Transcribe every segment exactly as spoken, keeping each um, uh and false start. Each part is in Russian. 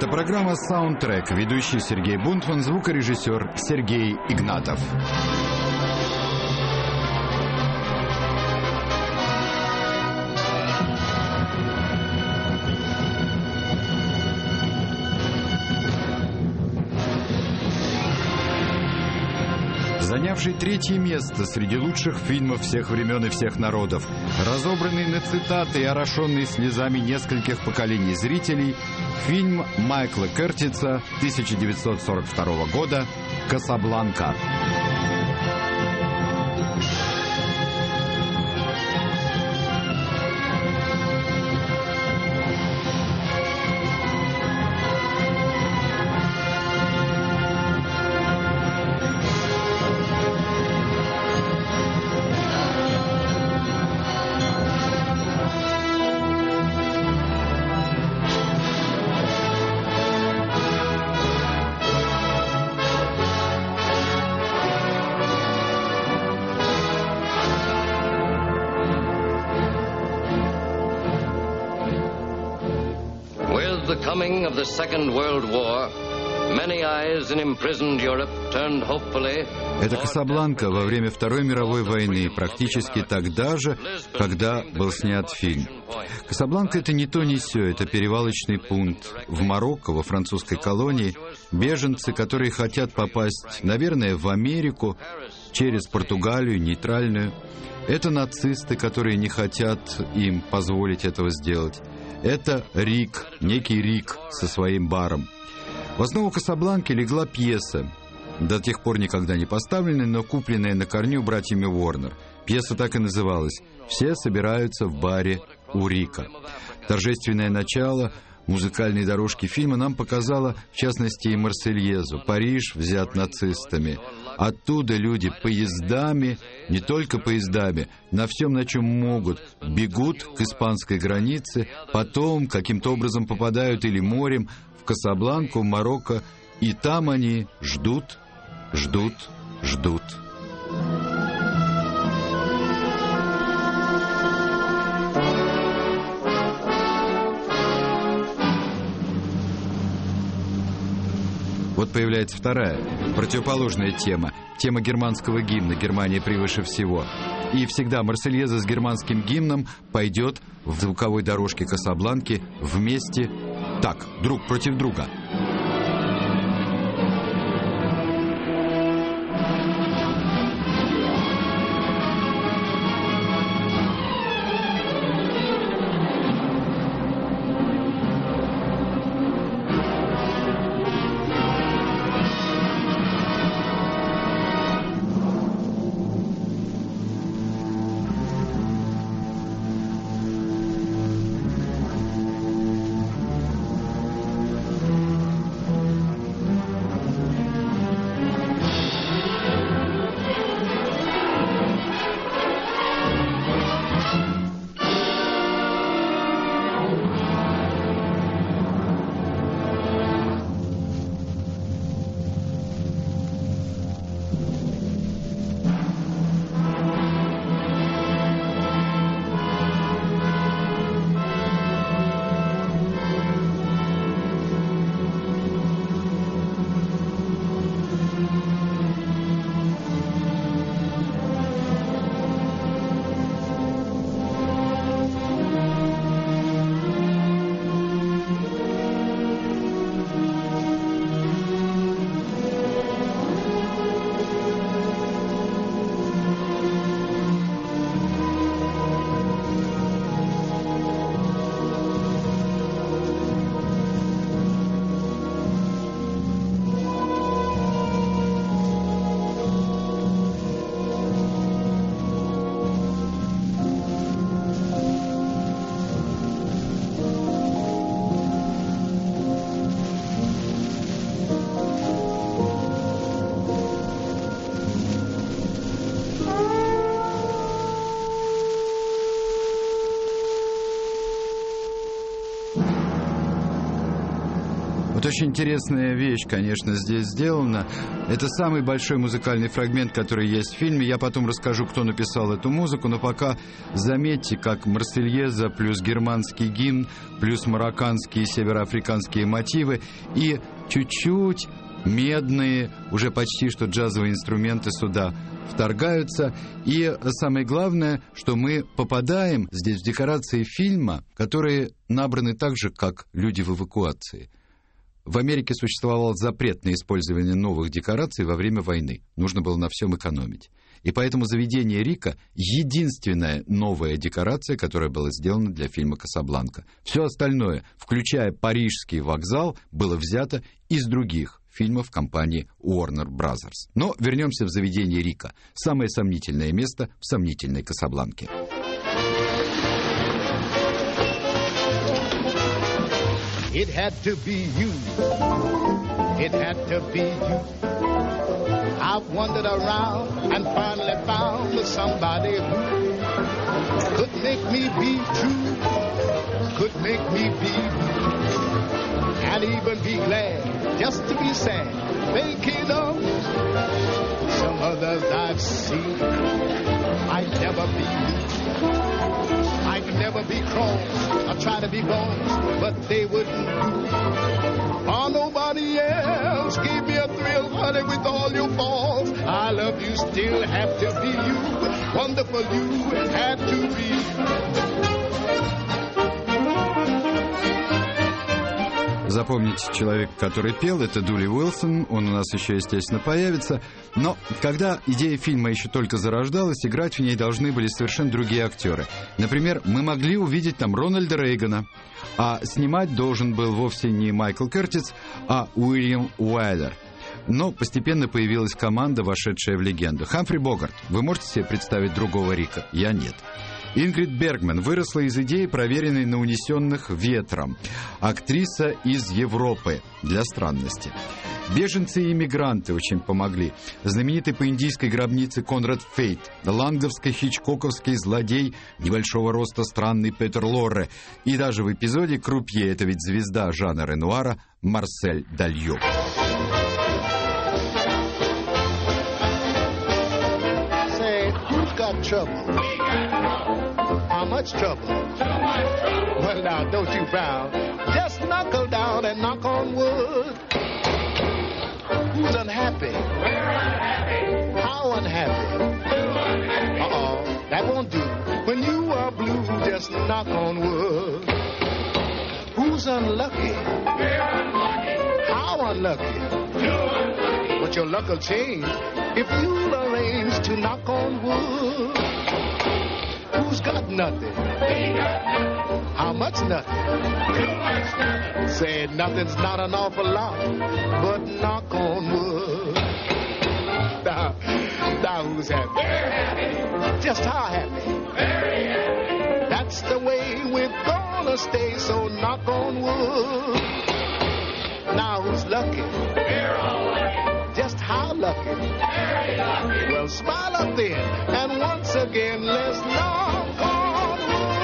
Это программа «Саундтрек». Ведущий Сергей Бунтман, звукорежиссер Сергей Игнатов. Занявший третье место среди лучших фильмов всех времен и всех народов, разобранный на цитаты и орошенный слезами нескольких поколений зрителей, фильм Майкла Кертиса тысяча девятьсот сорок второго года «Касабланка». The coming of the Second World War, many eyes in imprisoned Europe turned hopefully. Это Касабланка во время Второй мировой войны, практически тогда же, когда был снят фильм. Касабланка — это не то, не сё, это перевалочный пункт. В Марокко, во французской колонии, беженцы, которые хотят попасть, наверное, в Америку, через Португалию, нейтральную. Это нацисты, которые не хотят им позволить этого сделать. Это Рик, некий Рик со своим баром. В основу «Касабланки» легла пьеса, до тех пор никогда не поставленная, но купленная на корню братьями Уорнер. Пьеса так и называлась «Все собираются в баре у Рика». Торжественное начало музыкальной дорожки фильма нам показала, в частности, и «Марсельезу». Париж взят нацистами. Оттуда люди поездами, не только поездами, на всем, на чем могут, бегут к испанской границе, потом каким-то образом попадают или морем в Касабланку, в Марокко, и там они ждут, ждут, ждут. Вот появляется вторая, противоположная тема. Тема германского гимна «Германия превыше всего». И всегда «Марсельеза» с германским гимном пойдет в звуковой дорожке Касабланки вместе, так, друг против друга. Вот очень интересная вещь, конечно, здесь сделана. Это самый большой музыкальный фрагмент, который есть в фильме. Я потом расскажу, кто написал эту музыку, но пока заметьте, как Марсельеза плюс германский гимн, плюс марокканские и североафриканские мотивы и чуть-чуть медные, уже почти что джазовые инструменты сюда вторгаются. И самое главное, что мы попадаем здесь в декорации фильма, которые набраны так же, как люди в эвакуации. В Америке существовал запрет на использование новых декораций во время войны. Нужно было на всем экономить. И поэтому заведение Рика — единственная новая декорация, которая была сделана для фильма «Касабланка». Все остальное, включая Парижский вокзал, было взято из других фильмов компании Warner Brothers. Но вернемся в заведение Рика. Самое сомнительное место в сомнительной Касабланке. It had to be you. It had to be you. I've wandered around and finally found somebody who could make me be true, could make me be blue, and even be glad just to be sad, thinking of some others I've seen. I'd never be you. I'd never be cross. I try to be bold, but they wouldn't do. Oh, nobody else gave me a thrill, honey, with all your faults. I love you, still have to be you. Wonderful you had to be. Запомните, человек, который пел, это Дули Уилсон, он у нас еще, естественно, появится. Но когда идея фильма еще только зарождалась, играть в ней должны были совершенно другие актеры. Например, мы могли увидеть там Рональда Рейгана, а снимать должен был вовсе не Майкл Кертис, а Уильям Уайлер. Но постепенно появилась команда, вошедшая в легенду. Хамфри Богарт. Вы можете себе представить другого Рика? Я нет. Ингрид Бергман выросла из идеи, проверенной на «Унесенных ветром». Актриса из Европы, для странности. Беженцы и иммигранты очень помогли. Знаменитый по индийской гробнице Конрад Фейт, ланговско-хичкоковский злодей небольшого роста странный Петер Лорре. И даже в эпизоде «Крупье» — это ведь звезда Жана Ренуара Марсель Дальё. Got trouble. How much trouble? Too much trouble. Well, now, don't you frown. Just knuckle down and knock on wood. Who's unhappy? We're unhappy. How unhappy? Too unhappy. Uh-oh, that won't do. When you are blue, just knock on wood. Who's unlucky? We're unlucky. How unlucky? Too unlucky. But your luck will change if you'll arrange to knock on wood. Who's got nothing? We got nothing. How much nothing? Too much nothing. Say nothing's not an awful lot, but knock on wood. Now, now who's happy? We're happy. Just how happy? Very happy. That's the way we're gonna stay, so knock on wood. Now who's lucky? We're all lucky. Just how lucky? Very lucky. Well, smile up then, and once again, let's knock on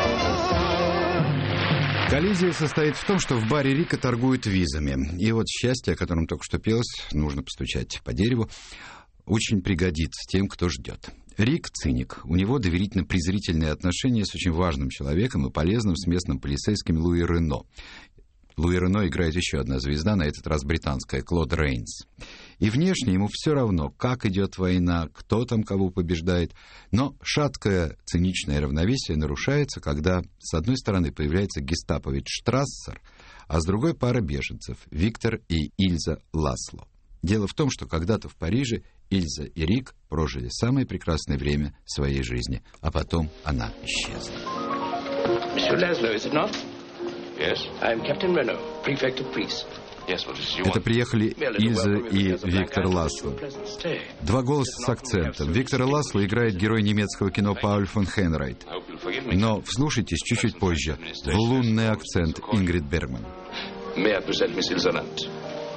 wood. Коллизия состоит в том, что в баре Рика торгуют визами. И вот счастье, о котором только что пелось, нужно постучать по дереву, очень пригодится тем, кто ждет. Рик — циник. У него доверительно-презрительные отношения с очень важным человеком и полезным с местным полицейским Луи Рено. Луи Рено играет еще одна звезда, на этот раз британская, Клод Рейнс. И внешне ему все равно, как идет война, кто там кого побеждает. Но шаткое циничное равновесие нарушается, когда с одной стороны появляется гестаповец Штрассер, а с другой пара беженцев — Виктор и Ильза Ласло. Дело в том, что когда-то в Париже Ильза и Рик прожили самое прекрасное время своей жизни, а потом она исчезла. Monsieur Laszlo, is it not? Yes? I'm Captain Renault, prefect of police. Yes, what does you Это want? приехали Ильза и Виктор Ласло. Два голоса с акцентом. Виктор Ласло играет герой немецкого кино Пауль фон Хейнрайт. Но вслушайтесь чуть-чуть позже в лунный акцент Ингрид Бергман. May I present Miss Ilza Lunt?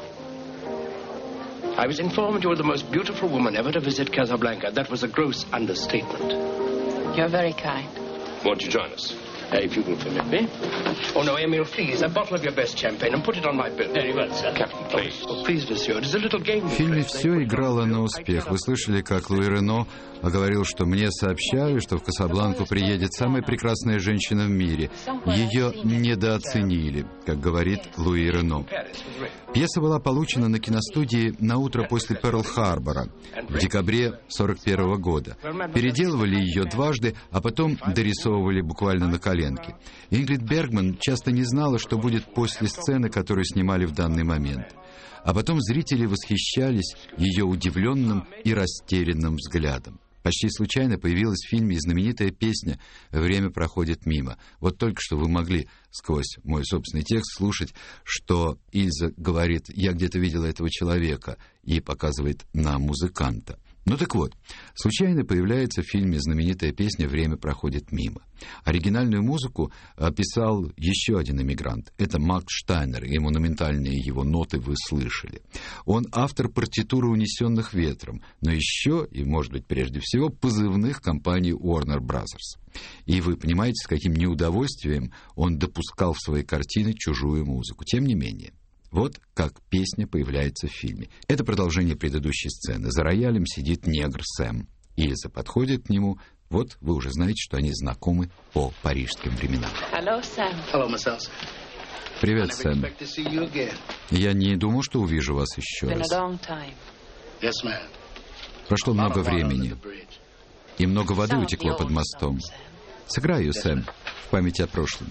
I was informed you were the most beautiful woman ever to visit Casablanca. That was a gross understatement. You're very kind. Won't you join us? If you will permit me. Oh, no, Emil, please, a bottle of your best champagne and put it on my bill. Very well, sir. Captain, please. Oh, please, monsieur, it is a little game. В фильме все играло на успех. Вы слышали, как Луи Рено говорил, что мне сообщали, что в Касабланку приедет самая прекрасная женщина в мире. Ее недооценили, как говорит Луи Рено. Пьеса была получена на киностудии на утро после Перл-Харбора в декабре сорок первого года. Переделывали ее дважды, а потом дорисовывали буквально на коленке. Ингрид Бергман часто не знала, что будет после сцены, которую снимали в данный момент. А потом зрители восхищались ее удивленным и растерянным взглядом. Почти случайно появилась в фильме знаменитая песня «Время проходит мимо». Вот только что вы могли сквозь мой собственный текст слушать, что Ильза говорит «я где-то видела этого человека» и показывает на музыканта. Ну так вот, случайно появляется в фильме знаменитая песня «Время проходит мимо». Оригинальную музыку писал еще один эмигрант. Это Макс Штайнер, и монументальные его ноты вы слышали. Он автор партитуры «Унесенных ветром», но еще, и, может быть, прежде всего, позывных компании Warner Brothers. И вы понимаете, с каким неудовольствием он допускал в свои картины чужую музыку. Тем не менее. Вот как песня появляется в фильме. Это продолжение предыдущей сцены. За роялем сидит негр Сэм. Ильза подходит к нему. Вот вы уже знаете, что они знакомы по парижским временам. Hello, Sam. Hello, Miss Elsa. Привет, Сэм. Я не думал, что увижу вас еще раз. Yes, ma'am. Прошло много времени, и много воды утекло под мостом. Сыграй ее, Сэм, в память о прошлом.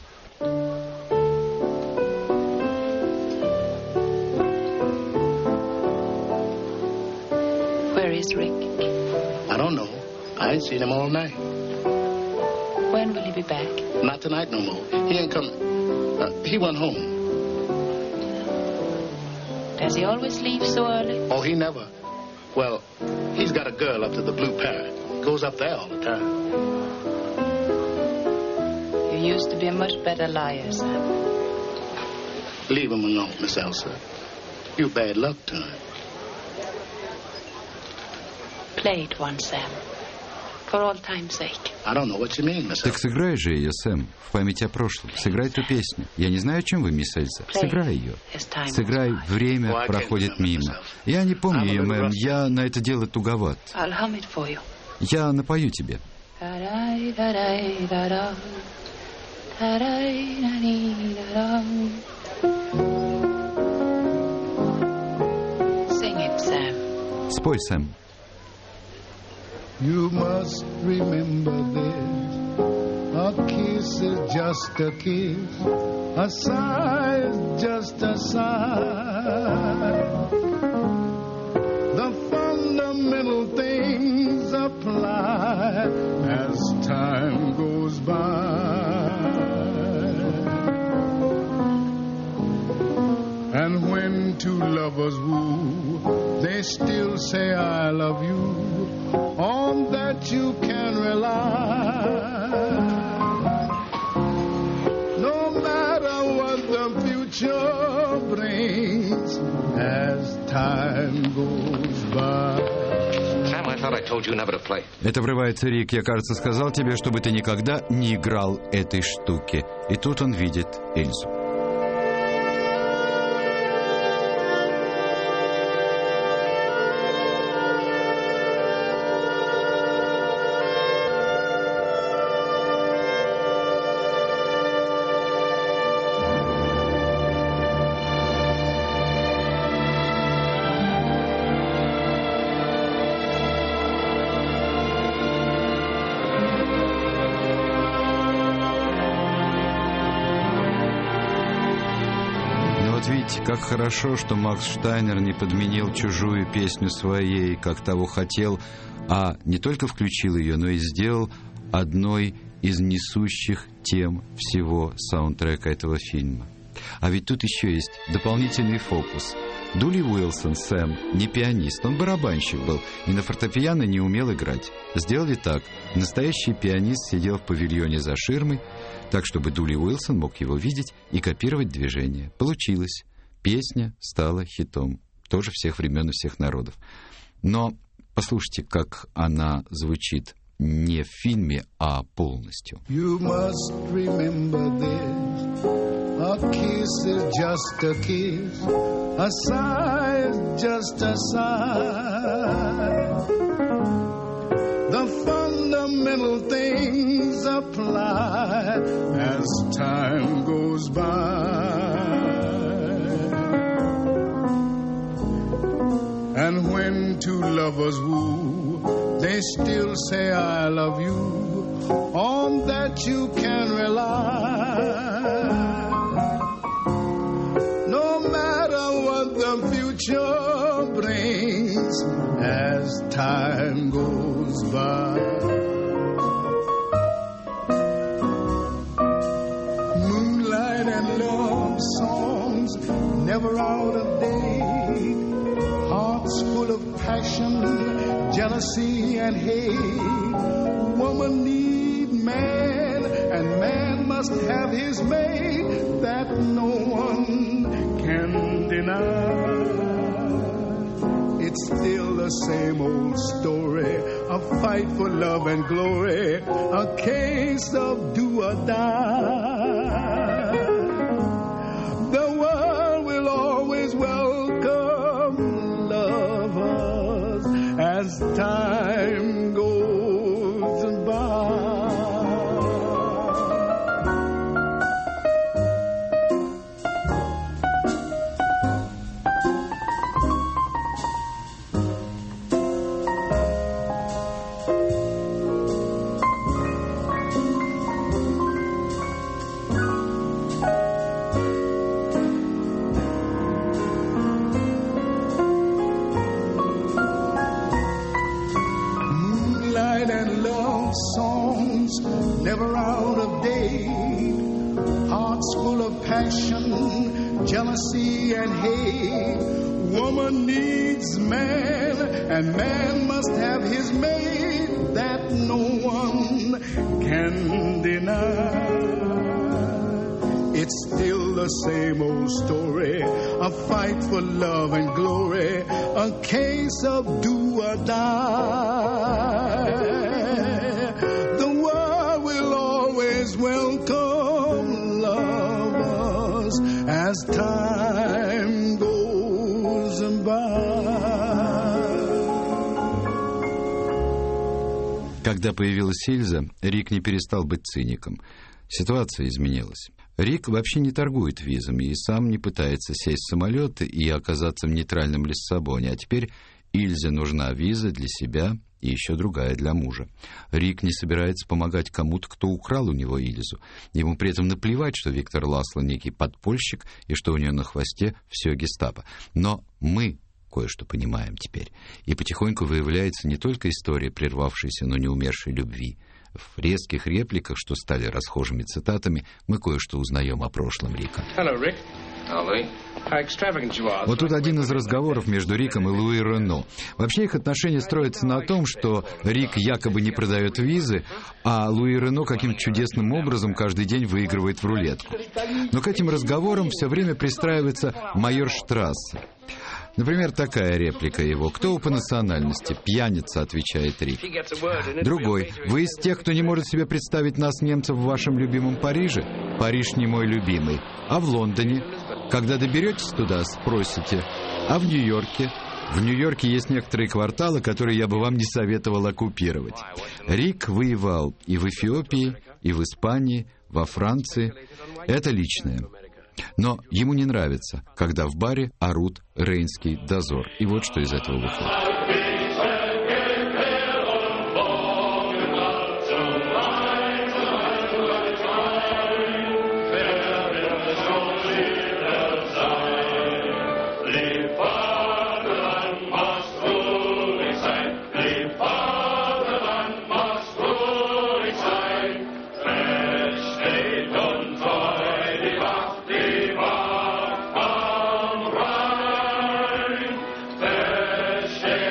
Where is Rick? I don't know. I ain't seen him all night. When will he be back? Not tonight no more. He ain't coming. Uh, he went home. Does he always leave so early? Oh, he never. Well, he's got a girl up to the Blue Parrot. Goes up there all the time. You used to be a much better liar, Sam. Leave him alone, Miss Elsa. You bad luck to him. Play it once, Sam. For all time's sake. I don't know what you mean, Miss Так Elsa. сыграй же ее, Сэм, в память о прошлом. Сыграй эту песню. Я не знаю, о чем вы, мисс Эльза. Сыграй ее. Сыграй «Время проходит мимо». Я не помню ее, мэм. Я на это дело туговат. I'll hum it for you. Я напою тебе. Sing it, Sam. Спой, Сэм. You must remember this. A kiss is just a kiss. A sigh is just a sigh. The fundamental things apply as time goes by. And when two lovers woo, they still say I love you. On that you can rely. No matter what the future brings as time goes by. Sam, I thought I told you never to play. Это врывается Рик. Я, кажется, сказал тебе, чтобы ты никогда не играл этой штуки. И тут он видит Эльзу. Видите, как хорошо, что Макс Штайнер не подменил чужую песню своей, как того хотел, а не только включил ее, но и сделал одной из несущих тем всего саундтрека этого фильма. А ведь тут еще есть дополнительный фокус. Дули Уилсон, Сэм, не пианист, он барабанщик был, и на фортепиано не умел играть. Сделали так. Настоящий пианист сидел в павильоне за ширмой, так, чтобы Дули Уилсон мог его видеть и копировать движения. Получилось. Песня стала хитом. Тоже всех времен и всех народов. Но послушайте, как она звучит не в фильме, а полностью. You must remember this. A kiss is just a kiss. A sigh is just a sigh. The fundamental things apply as time goes by. And when two lovers woo, they still say I love you. On that you can rely. No matter what the future brings as time goes by. Moonlight and love songs never out of date. Hearts full of passion, jealousy and hate. Woman need man, and man must have his mate. That no one can deny. It's still the same old story, a fight for love and glory, a case of do or die. The world will always welcome lovers as time goes by. Songs never out of date. Hearts full of passion, jealousy and hate. Woman needs man, and man must have his mate. That no one can deny. It's still the same old story, a fight for love and glory, a case of do or die. Welcome lovers as time goes by. Когда появилась Ильза, Рик не перестал быть циником. Ситуация изменилась. Рик вообще не торгует визами и сам не пытается сесть в самолет и оказаться в нейтральном Лиссабоне. А теперь Ильзе нужна виза для себя и еще другая для мужа. Рик не собирается помогать кому-то, кто украл у него Ильзу. Ему при этом наплевать, что Виктор Ласло некий подпольщик и что у нее на хвосте все гестапо. Но мы кое-что понимаем теперь. И потихоньку выявляется не только история прервавшейся, но не умершей любви. В резких репликах, что стали расхожими цитатами, мы кое-что узнаем о прошлом Рика. Hello, Rick. Вот тут один из разговоров между Риком и Луи Рено. Вообще их отношения строятся на том, что Рик якобы не продает визы, а Луи Рено каким-то чудесным образом каждый день выигрывает в рулетку. Но к этим разговорам все время пристраивается майор Штрассе. Например, такая реплика его. «Кто вы по национальности?» «Пьяница», — отвечает Рик. Другой. «Вы из тех, кто не может себе представить нас, немцев, в вашем любимом Париже?» «Париж не мой любимый». «А в Лондоне?» «Когда доберетесь туда, спросите». «А в Нью-Йорке?» «В Нью-Йорке есть некоторые кварталы, которые я бы вам не советовал оккупировать». Рик воевал и в Эфиопии, и в Испании, во Франции. Это личное. Но ему не нравится, когда в баре орут «Рейнский дозор». И вот что из этого выходит. Stay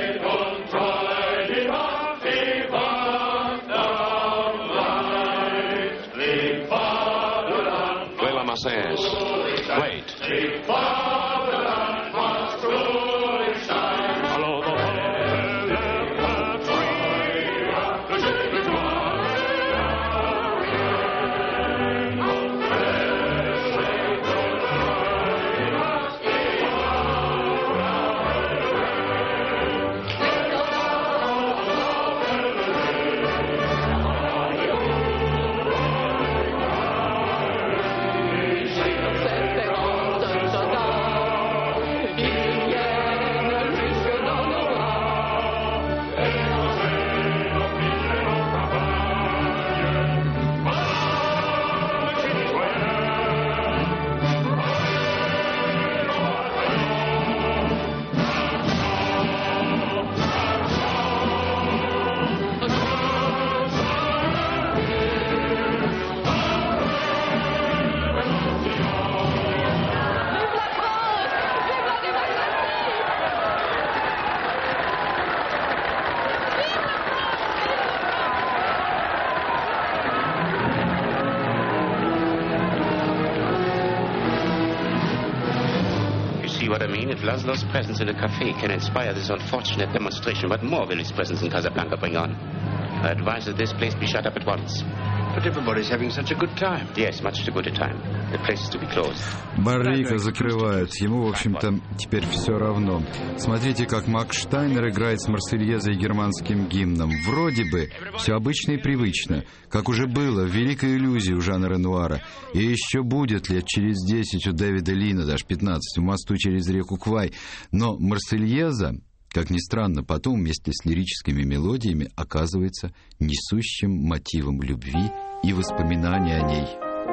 see what I mean? If Laszlo's presence in a cafe can inspire this unfortunate demonstration, what more will his presence in Casablanca bring on? I advise that this place be shut up at once. But everybody's having such a good time. Yes, much too good a time. The place is to be closed. Баррика закрывают. Ему, в общем-то, теперь все равно. Смотрите, как Макс Штайнер играет с Марсельезой и германским гимном. Вроде бы все обычно и привычно, как уже было в «Великой иллюзии» у Жана Ренуара. И еще будет лет через десять у Дэвида Лина, даже пятнадцать, в «Мосту через реку Квай». Но Марсельеза, как ни странно, потом вместе с лирическими мелодиями оказывается несущим мотивом любви и воспоминаний о ней.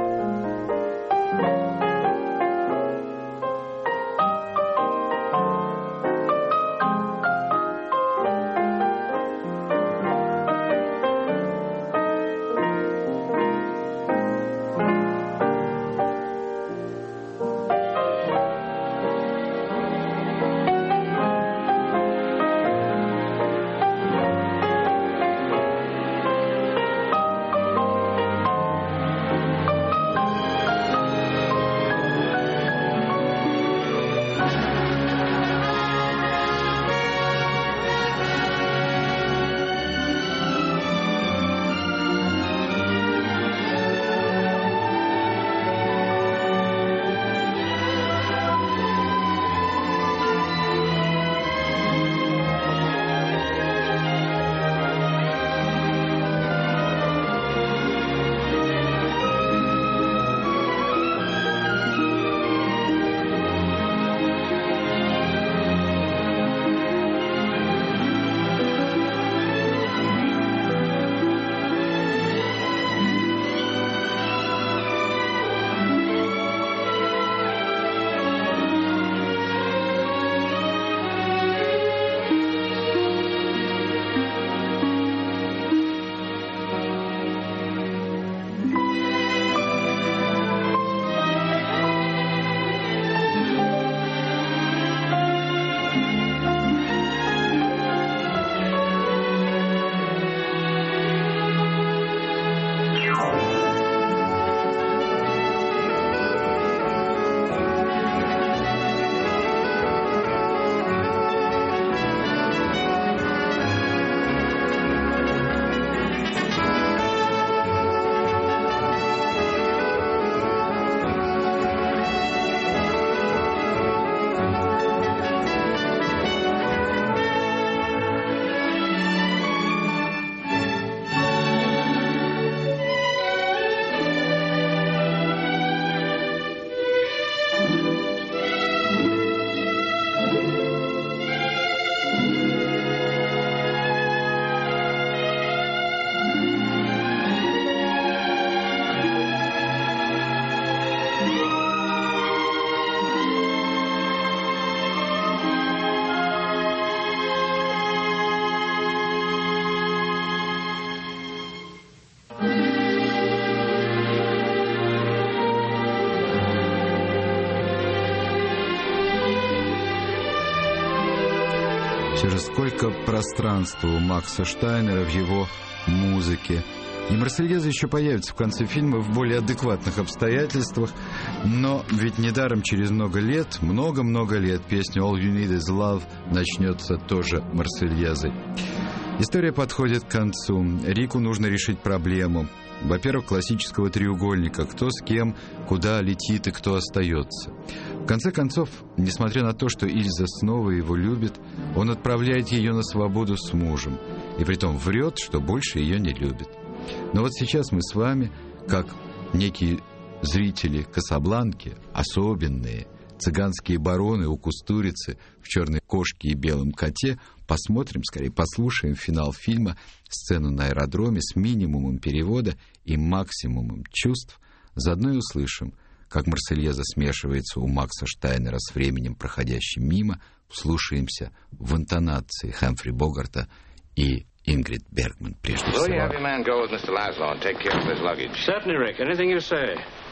Все же сколько пространства у Макса Штайнера в его музыке. И Марсельеза еще появится в конце фильма в более адекватных обстоятельствах, но ведь недаром через много лет, много-много лет песня «All You Need Is Love» начнется тоже Марсельезой. История подходит к концу. Рику нужно решить проблему. Во-первых, классического треугольника: кто с кем, куда летит и кто остается. В конце концов, несмотря на то, что Ильза снова его любит, он отправляет ее на свободу с мужем, и притом врет, что больше ее не любит. Но вот сейчас мы с вами, как некие зрители Касабланки, особенные, цыганские бароны у Кустурицы в «Черной кошке» и «Белом коте», посмотрим, скорее послушаем финал фильма, сцену на аэродроме с минимумом перевода и максимумом чувств, заодно и услышим, как Марсельеза смешивается у Макса Штайнера с временем, проходящим мимо, вслушаемся в интонации Хэмфри Богарта и Ингрид Бергман прежде всего. Will you have your man go with Mister Laszlo and take care of his luggage? Certainly, Rick. Anything you say.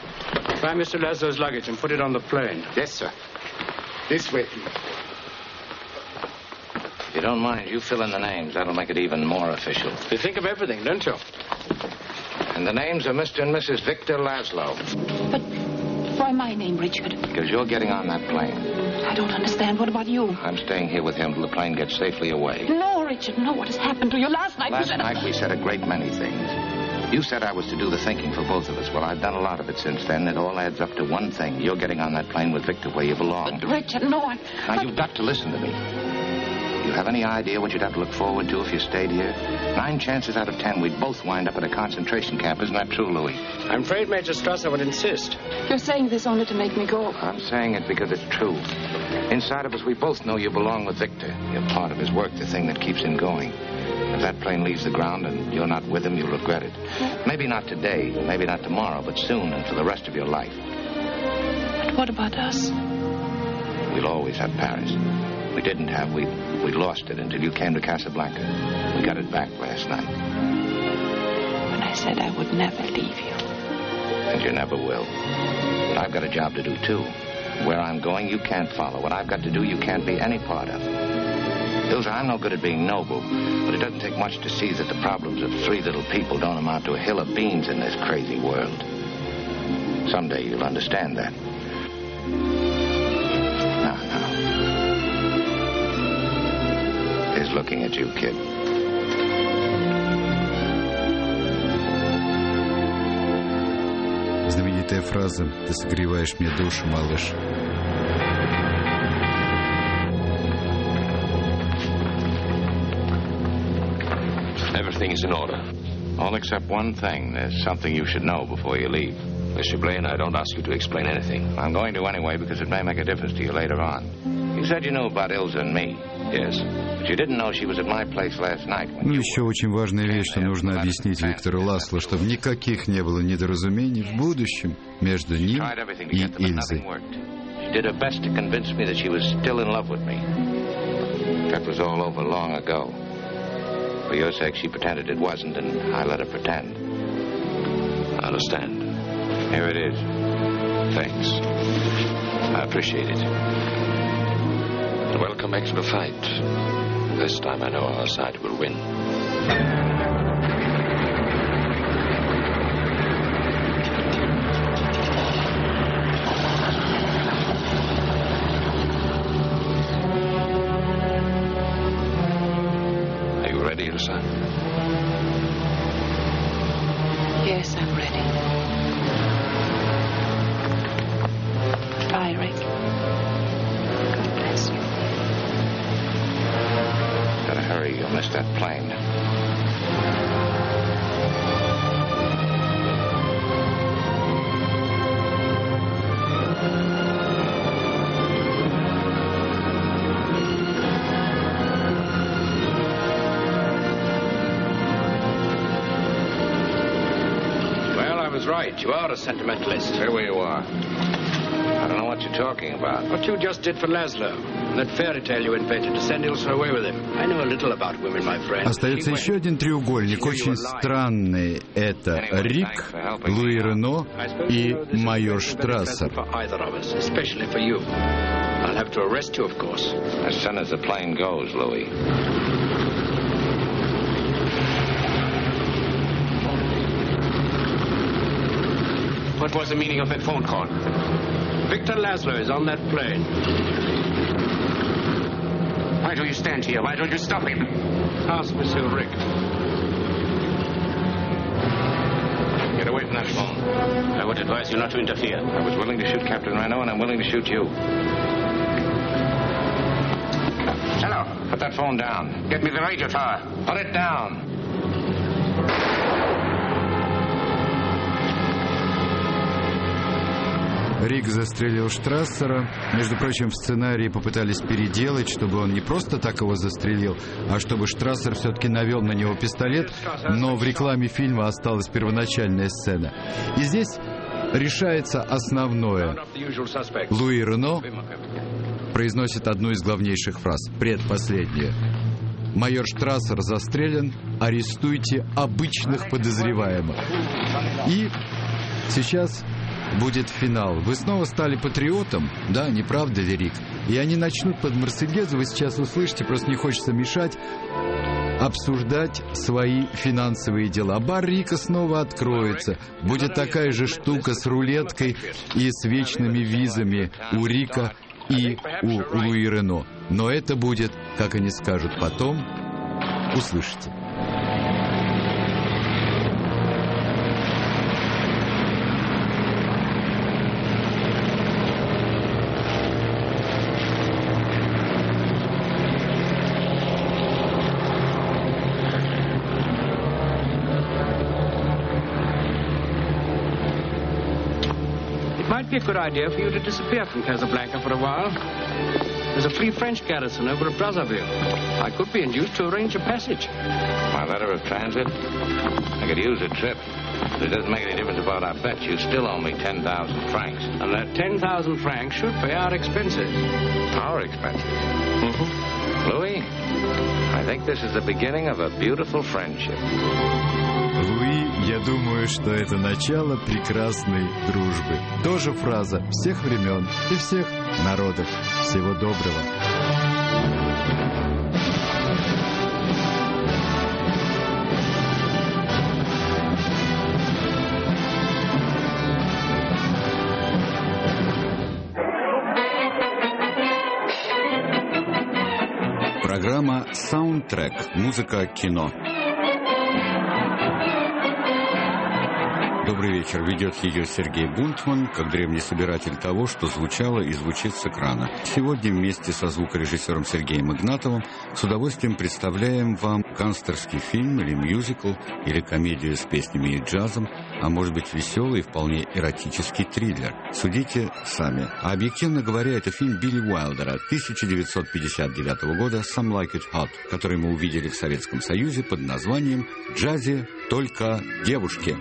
Find Mister Laszlo's luggage and put it on the plane. Yes, sir. This way, please. If you don't mind, you fill in the names. That'll make it even more official. You think of everything, don't you? And the names are Mister and Missus Victor Laszlo. But why my name, Richard? Because you're getting on that plane. I don't understand. What about you? I'm staying here with him till the plane gets safely away. No, Richard, no. What has happened to you? Last night Last you said... night we said a great many things. You said I was to do the thinking for both of us. Well, I've done a lot of it since then. It all adds up to one thing. You're getting on that plane with Victor where you belong. But, Richard, no, I... Now, I... you've got to listen to me. You have any idea what you'd have to look forward to if you stayed here? Nine chances out of ten, we'd both wind up in a concentration camp. Isn't that true, Louis? I'm afraid Major Strasser would insist. You're saying this only to make me go. I'm saying it because it's true. Inside of us, we both know you belong with Victor. You're part of his work, the thing that keeps him going. If that plane leaves the ground and you're not with him, you'll regret it. Maybe not today, maybe not tomorrow, but soon and for the rest of your life. But what about us? We'll always have Paris. We didn't have, we we lost it until you came to Casablanca. We got it back last night. When I said I would never leave you. And you never will. But I've got a job to do, too. Where I'm going, you can't follow. What I've got to do, you can't be any part of. Ilsa, I'm no good at being noble, but it doesn't take much to see that the problems of three little people don't amount to a hill of beans in this crazy world. Someday you'll understand that. Now, now. He's looking at you, kid. Знаменитая фраза «Ты согреваешь мне душу, малыш». Everything is in order. All except one thing. There's something you should know before you leave. Mister Blaine, I don't ask you to explain anything. I'm going to anyway because it may make a difference to you later on. You said you knew about Ilsa and me. Yes. But you didn't know she was at my place last night. Ну, еще очень важная вещь, что нужно объяснить Виктору Ласло, чтобы никаких не было недоразумений в будущем между ним и Ильзой. She did her best to convince me that she was still in love with me. That was all over long ago. For your sake, she pretended it wasn't, and I let her pretend. I understand. Here it is. Thanks. I appreciate it. Welcome back to the fight. This time I know our side will win. Are you ready, Ilsa? Yes, I'm ready. Bye, Rick. God bless you. Gotta hurry, you'll miss that plane. Well, I was right. You are a sentimentalist. Stay where you are. I don't know what you're talking about. What you just did for Laszlo. That fairy tale you invented to send Ilsa away with him. I know a little about women, my friend. Остается еще один треугольник, очень странный. Это Рик, Луи Рено и майор Штрассер. Especially for you. I'll have to arrest you, of course. As soon as the plane goes, Louis. What was the meaning of that phone call? Victor Laszlo is on that plane. Why do you stand here? Why don't you stop him? Ask Monsieur Rick. Get away from that phone. I would advise you not to interfere. I was willing to shoot Captain Reno, and I'm willing to shoot you. Hello. Put that phone down. Get me the radio tower. Put it down. Рик застрелил Штрассера. Между прочим, в сценарии попытались переделать, чтобы он не просто так его застрелил, а чтобы Штрассер все-таки навел на него пистолет, но в рекламе фильма осталась первоначальная сцена. И здесь решается основное. Луи Рено произносит одну из главнейших фраз, предпоследнюю. Майор Штрассер застрелен, арестуйте обычных подозреваемых. И сейчас будет финал. Вы снова стали патриотом, да, не правда ли, Рик? И они начнут под Марсельезу, вы сейчас услышите, просто не хочется мешать, обсуждать свои финансовые дела. Бар Рика снова откроется. Будет такая же штука с рулеткой и с вечными визами у Рика и у Луи Рено. Но это будет, как они скажут потом, услышите. Might be a good idea for you to disappear from Casablanca for a while. There's a free French garrison over at Brazzaville. I could be induced to arrange a passage. My letter of transit? I could use a trip. But it doesn't make any difference about our bet. You still owe me ten thousand francs. And that ten thousand francs should pay our expenses. Our expenses? Mm-hmm. Louis, I think this is the beginning of a beautiful friendship. Луи, я думаю, что это начало прекрасной дружбы. Тоже фраза всех времен и всех народов. Всего доброго. Программа «Саундтрек». Музыка кино. Добрый вечер. Ведет ее Сергей Бунтман, как древний собиратель того, что звучало и звучит с экрана. Сегодня вместе со звукорежиссером Сергеем Игнатовым с удовольствием представляем вам гангстерский фильм или мюзикл, или комедию с песнями и джазом, а может быть веселый и вполне эротический триллер. Судите сами. А объективно говоря, это фильм Билли Уайлдера тысяча девятьсот пятьдесят девятого года «Some Like It Hot», который мы увидели в Советском Союзе под названием «В джазе только девушки».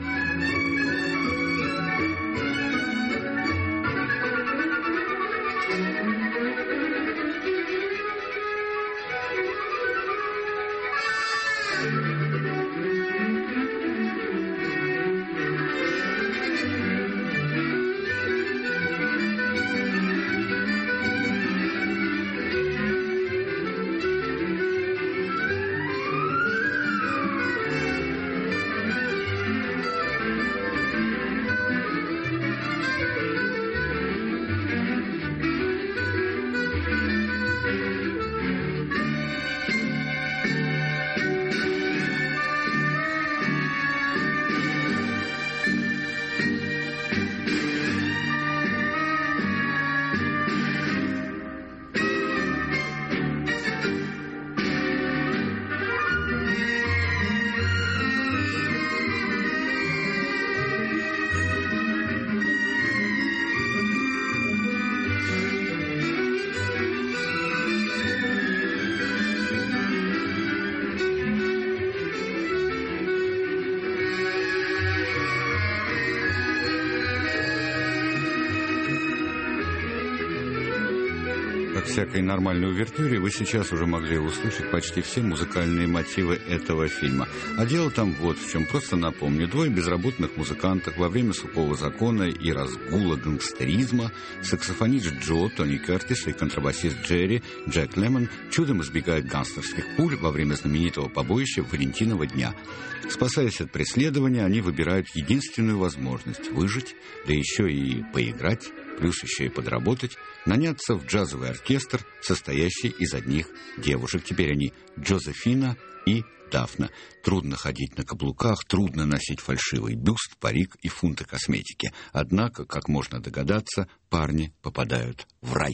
Всякой нормальной увертюре вы сейчас уже могли услышать почти все музыкальные мотивы этого фильма. А дело там вот в чем. Просто напомню. Двое безработных музыкантов во время сухого закона и разгула гангстеризма, саксофонист Джо, Тони Кертис и контрабасист Джерри, Джек Лемон, чудом избегают гангстерских пуль во время знаменитого побоища Валентинова дня. Спасаясь от преследования, они выбирают единственную возможность выжить, да еще и поиграть, плюс еще и подработать, наняться в джазовый оркестр, состоящий из одних девушек. Теперь они Джозефина и Дафна. Трудно ходить на каблуках, трудно носить фальшивый бюст, парик и фунты косметики. Однако, как можно догадаться, парни попадают в рай.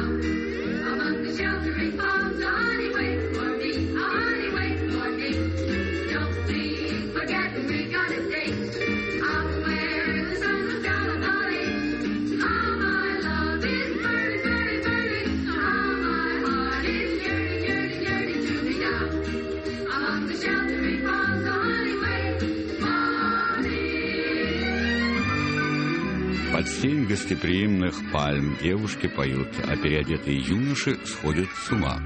Под сень гостеприимных пальм девушки поют, а переодетые юноши сходят с ума.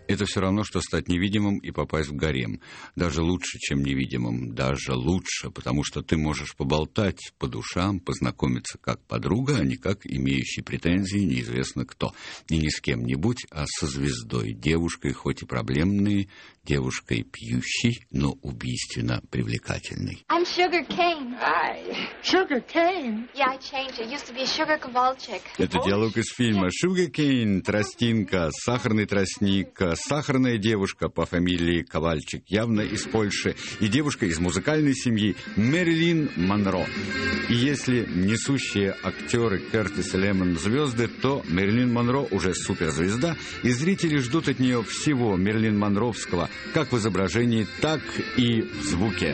Это все равно, что стать невидимым и попасть в гарем. Даже лучше, чем невидимым. Даже лучше, потому что ты можешь поболтать по душам, познакомиться как подруга, а не как имеющий претензии неизвестно кто. И не с кем-нибудь, а со звездой. Девушкой, хоть и проблемной, девушкой пьющей, но убийственно привлекательной. I'm Sugar Cane. Hi. Sugar Cane? Yeah, I changed. It used to be Sugar Kovalchik. Это диалог из фильма «Sugar Cane», тростинка, сахарный тростник, сахарная девушка по фамилии Ковальчик, явно из Польши, и девушка из музыкальной семьи Мэрилин Монро. И если несущие актеры Кертис и Лемон звезды, то Мэрилин Монро уже суперзвезда, и зрители ждут от нее всего Мэрилин Монровского, как в изображении, так и в звуке.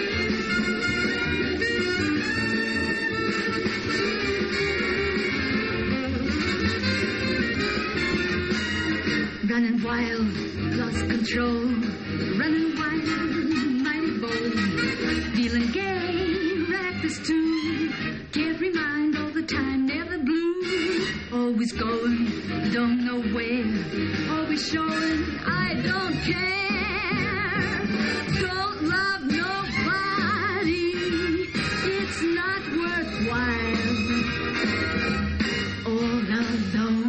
Running wild, lost control. Running wild, mighty bold. Feeling gay, reckless too. Can't remind all the time, never blue. Always going, don't know where. Always showing, I don't care. Don't love nobody. It's not worthwhile. All alone.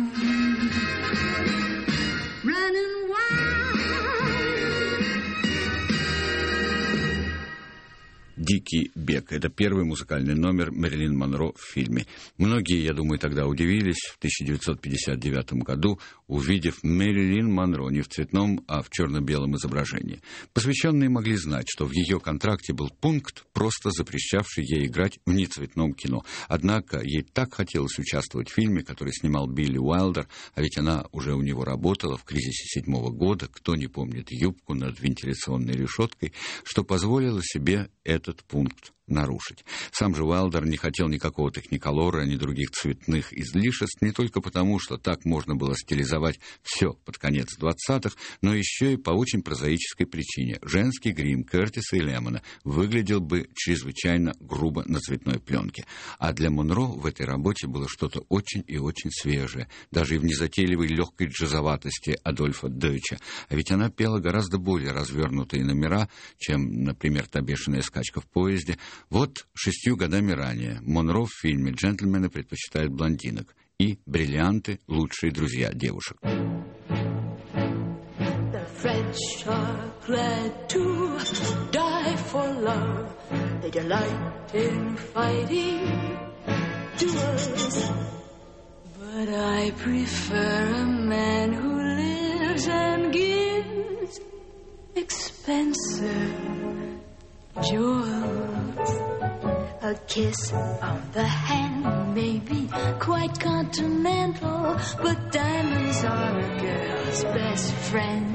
«Дикий бег» — это первый музыкальный номер Мэрилин Монро в фильме. Многие, я думаю, тогда удивились в тысяча девятьсот пятьдесят девятом году, увидев Мэрилин Монро не в цветном, а в черно-белом изображении. Посвященные могли знать, что в ее контракте был пункт, просто запрещавший ей играть в нецветном кино. Однако ей так хотелось участвовать в фильме, который снимал Билли Уайлдер, а ведь она уже у него работала в «Кризисе седьмого года», кто не помнит юбку над вентиляционной решеткой, что позволила себе этот пункт нарушить. Сам же Уайлдер не хотел никакого техниколора, ни других цветных излишеств, не только потому, что так можно было стилизовать все под конец двадцатых, но еще и по очень прозаической причине. Женский грим Кертиса и Лемона выглядел бы чрезвычайно грубо на цветной пленке. А для Монро в этой работе было что-то очень и очень свежее, даже и в незатейливой легкой джазоватости Адольфа Дойча. А ведь она пела гораздо более развернутые номера, чем, например, «Та бешеная скачка в поезде». Вот шестью годами ранее Монро в фильме «Джентльмены предпочитают блондинок» и «Бриллианты — лучшие друзья девушек». The French are glad to die for love. They delight in fighting duels. But I prefer a man who lives and gives expensive jewels. A kiss on the hand may be quite continental, but diamonds are a girl's best friend.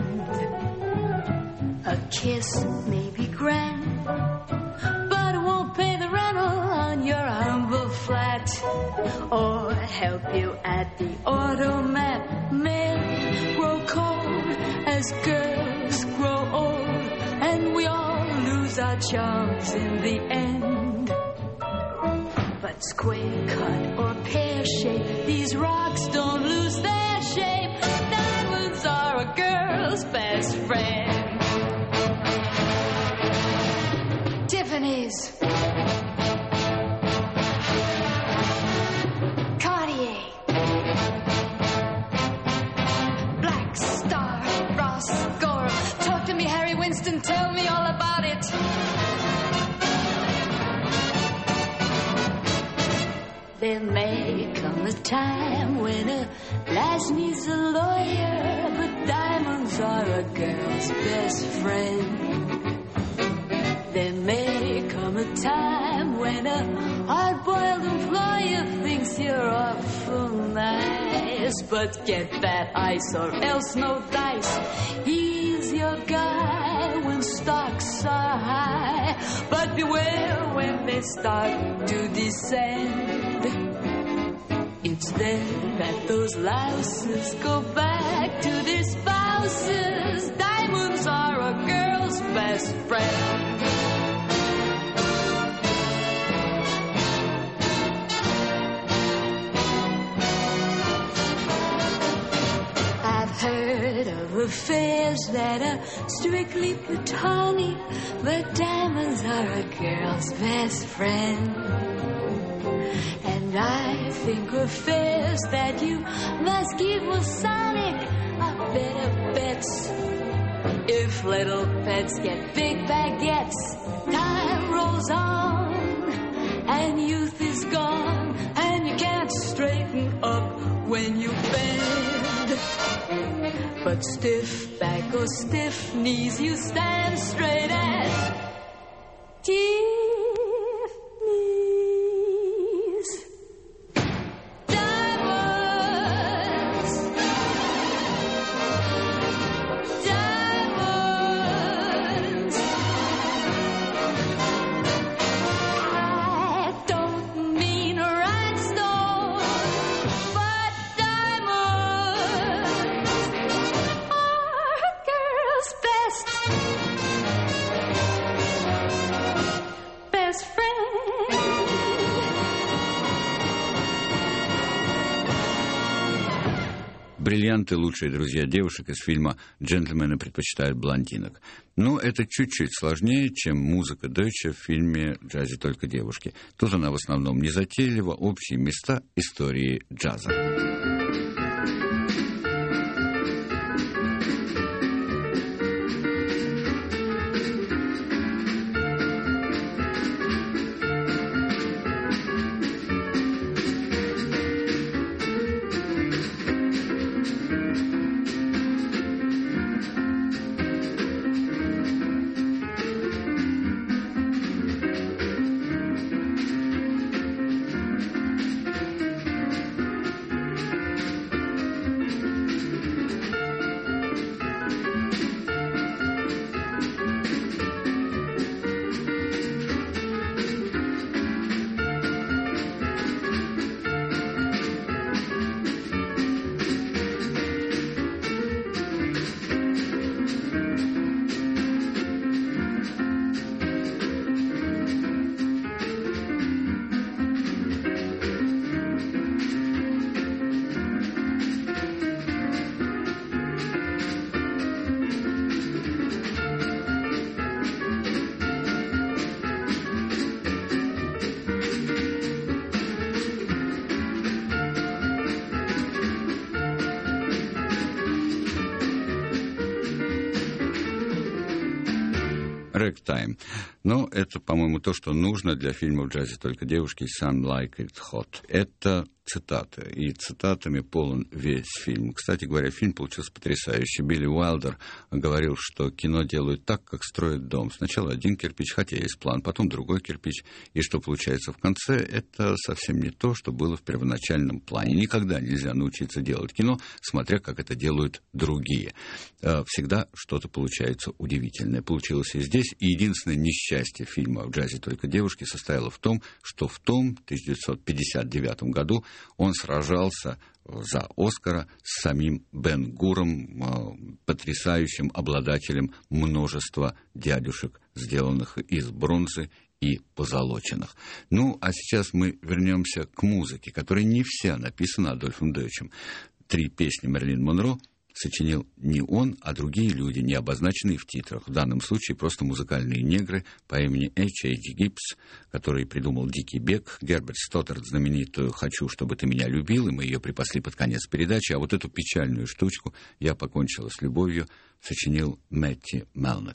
A kiss may be grand, but it won't pay the rental on your humble flat, or help you at the automat. Men grow cold as girls grow old, and we all lose our charms in the end. But square cut or pear shape, these rocks don't lose their shape. Diamonds are a girl's best friend. Tiffany's, Cartier, Black Star, Ross Gorham. Talk to me, Harry Winston, tell me all about it. There may come a time when a lass needs a lawyer, but diamonds are a girl's best friend. There may come a time when a hard-boiled employer thinks you're awful nice, but get that ice or else no dice. He's your guy when stocks are high, but beware when they start to descend. It's then that those louses go back to their spouses. Diamonds are a girl's best friend. I've heard of affairs that are strictly platonic, but diamonds are a girl's best friend. And I think affairs that you must give Masonic are better bets. If little pets get big baguettes, time rolls on and youth is gone, and you can't straighten up when you bend. But stiff back or stiff knees, you stand straight as Tiffany's. Diamonds, diamonds. I don't mean rhinestones, but diamonds are a girl's best, best friend. Бриллианты — лучшие друзья девушек из фильма «Джентльмены предпочитают блондинок». Но это чуть-чуть сложнее, чем музыка Дойче в фильме «Джазе только девушки». Тут она в основном незатейлива, общие места истории джаза. Ragtime. Но это, по-моему, то, что нужно для фильма «В джазе только девушки» «Some Like It Hot». Это цитаты, и цитатами полон весь фильм. Кстати говоря, фильм получился потрясающий. Билли Уайлдер говорил, что кино делают так, как строят дом. Сначала один кирпич, хотя есть план, потом другой кирпич, и что получается в конце, это совсем не то, что было в первоначальном плане. Никогда нельзя научиться делать кино, смотря как это делают другие. Всегда что-то получается удивительное. Получилось и здесь. И единственное несчастье фильма «В джазе только девушки» состояло в том, что в том тысяча девятьсот пятьдесят девятом году он сражался за Оскара с самим Бен Гуром, потрясающим обладателем множества дядюшек, сделанных из бронзы и позолоченных. Ну, а сейчас мы вернемся к музыке, которая не вся написана Адольфом Дойчем. Три песни Мэрилин Монро сочинил не он, а другие люди, не обозначенные в титрах. В данном случае просто музыкальные негры по имени Эйч Эйч Гибс, который придумал «Дикий бег», Герберт Стоттард знаменитую «Хочу, чтобы ты меня любил», и мы ее припасли под конец передачи, а вот эту печальную штучку «Я покончила с любовью» сочинил Мэтти Мелнек.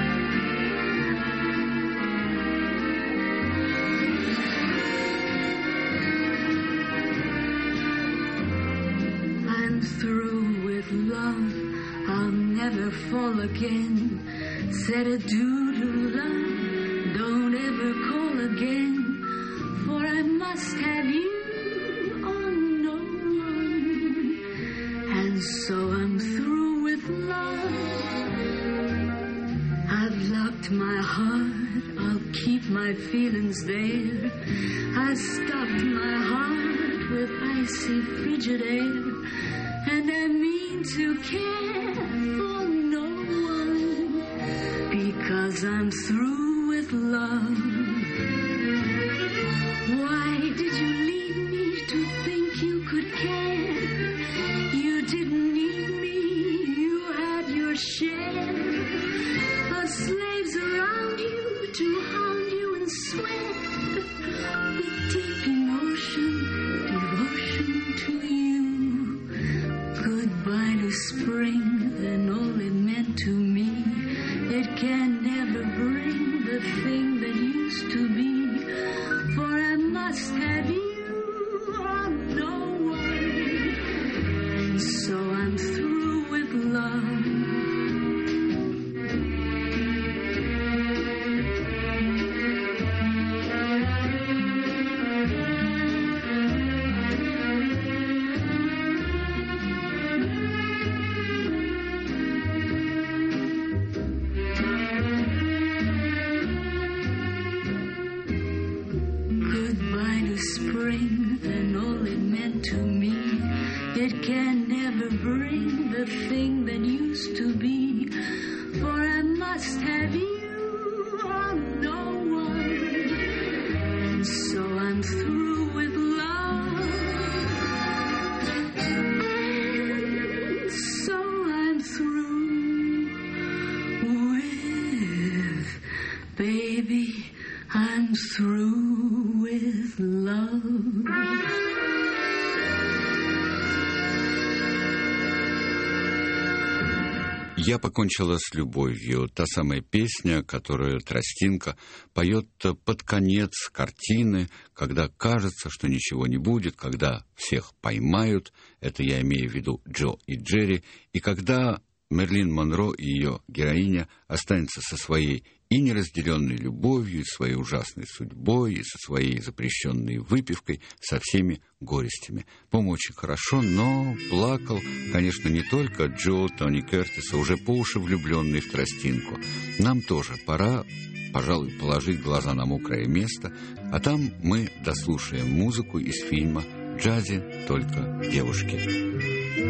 Love, I'll never fall again. Said adieu to love, don't ever call again. For I must have you or no one. And so I'm through with love. I've locked my heart, I'll keep my feelings there. I've stopped my heart with icy frigid air. And I mean to care for no one, because I'm through with love. Why did you leave me to think you could care? You didn't need me, you had never bring the thing that used to be, for I must have you or no one. And so I'm through with love, and so I'm through with, baby, I'm through with love. «Я покончила с любовью» — та самая песня, которую Тростинка поет под конец картины, когда кажется, что ничего не будет, когда всех поймают, это я имею в виду Джо и Джерри, и когда Мерлин Монро и ее героиня останется со своей и неразделенной любовью, и своей ужасной судьбой, и со своей запрещенной выпивкой, со всеми горестями. По-моему, очень хорошо, но плакал, конечно, не только Джо Тони Кертиса, уже по уши влюбленный в Тростинку. Нам тоже пора, пожалуй, положить глаза на мокрое место, а там мы дослушаем музыку из фильма «В джазе только девушки».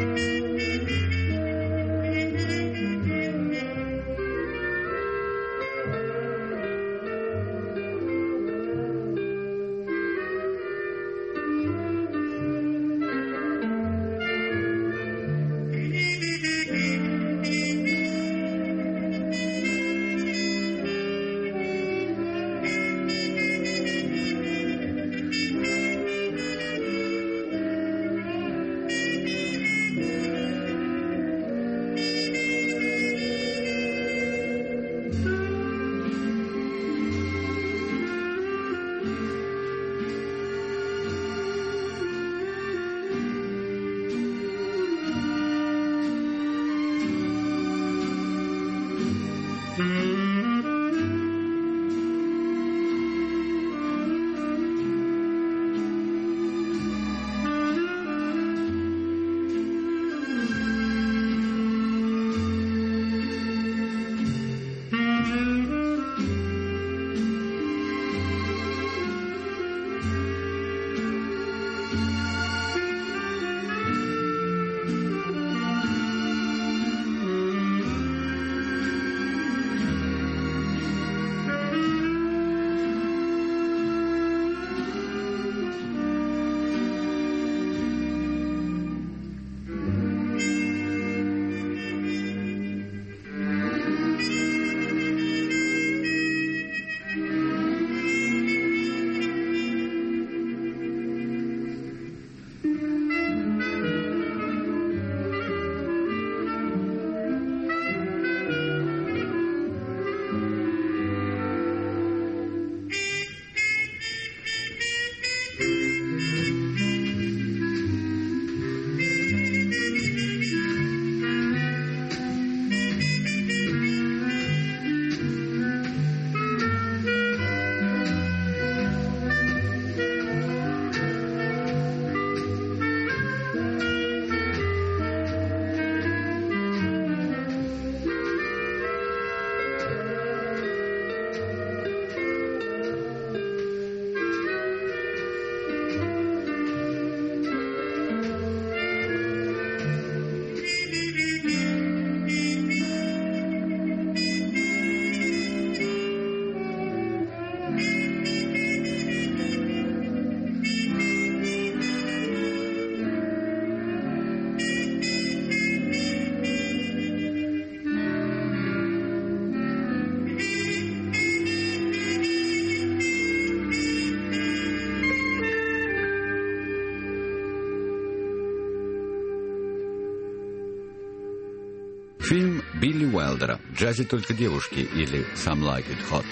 Фильм Билли Уайлдера «В джазе только девушки» или «Some Like It Hot».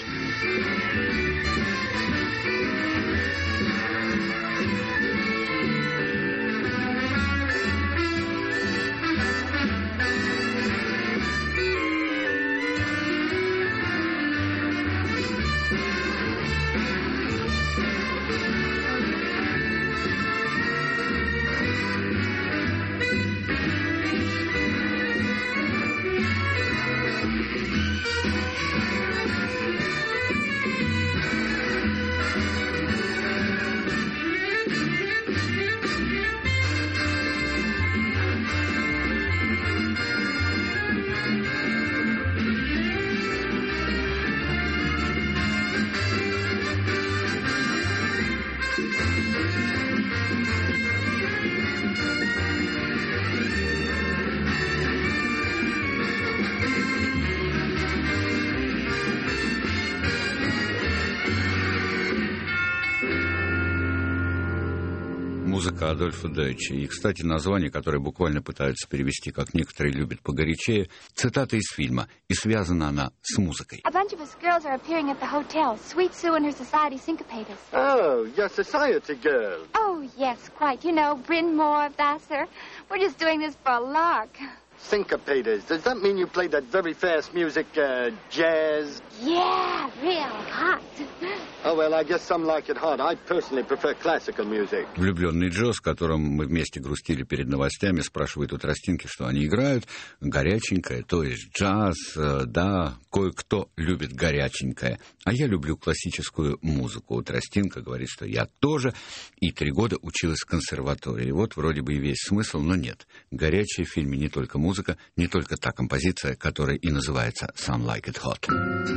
музыка Адольфа Дойче. И, кстати, название, которое буквально пытаются перевести, как некоторые любят, погорячее, цитата из фильма, и связана она с музыкой. A bunch of us girls are appearing at the hotel. Sweet Sue and her society syncopated. Oh, your society girl. Oh, yes, quite. You know, Bryn Mawr, Vassar. We're just doing this for a lark. Syncopators. Does that mean you play that very fast music, uh, jazz? Yeah, real hot. Oh, well, I guess some like it hot. I personally prefer classical music. Влюбленный Джо, с которым мы вместе грустили перед новостями, спрашивает у Тростинки, что они играют. Горяченькое, то есть джаз, да, кое-кто любит горяченькое. А я люблю классическую музыку. Тростинка говорит, что я тоже, и три года училась в консерватории. Вот вроде бы и весь смысл, но нет. Горячее в фильме не только музыка, не только та композиция, которая и называется «Some Like It Hot».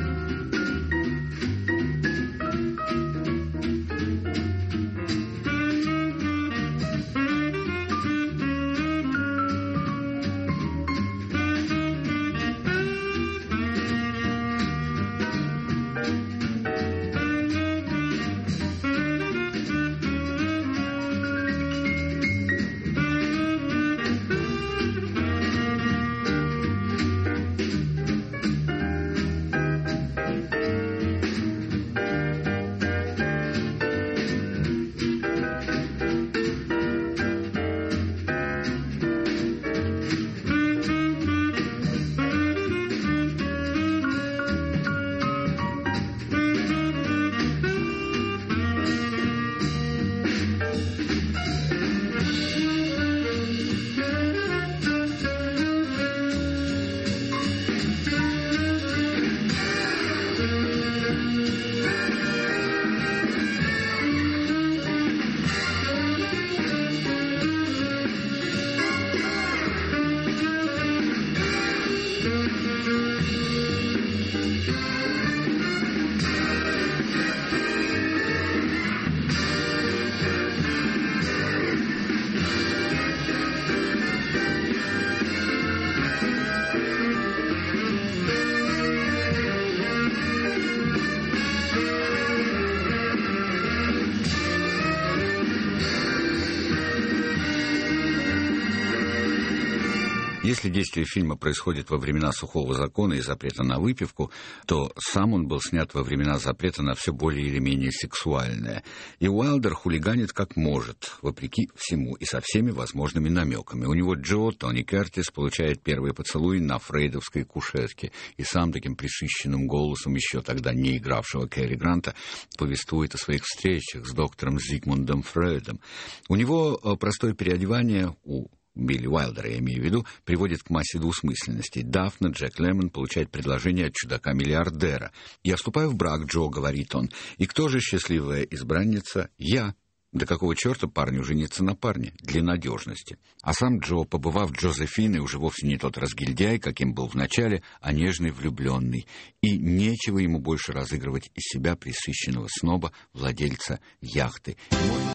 Если действие фильма происходит во времена сухого закона и запрета на выпивку, то сам он был снят во времена запрета на все более или менее сексуальное. И Уайлдер хулиганит как может, вопреки всему и со всеми возможными намеками. У него Джо, Тони Кертис, получает первый поцелуй на фрейдовской кушетке, и сам таким присыщенным голосом еще тогда не игравшего Кэрри Гранта повествует о своих встречах с доктором Зигмундом Фрейдом. У него простое переодевание, у Билли Уайлдера, я имею в виду, приводит к массе двусмысленностей. Дафна, Джек Лемон, получает предложение от чудака-миллиардера. «Я вступаю в брак, Джо», — говорит он. «И кто же счастливая избранница?» «Я». Да какого черта парню жениться на парне? Для надежности. А сам Джо, побывав Джозефиной, уже вовсе не тот разгильдяй, каким был вначале, а нежный влюбленный. И нечего ему больше разыгрывать из себя пресыщенного сноба, владельца яхты.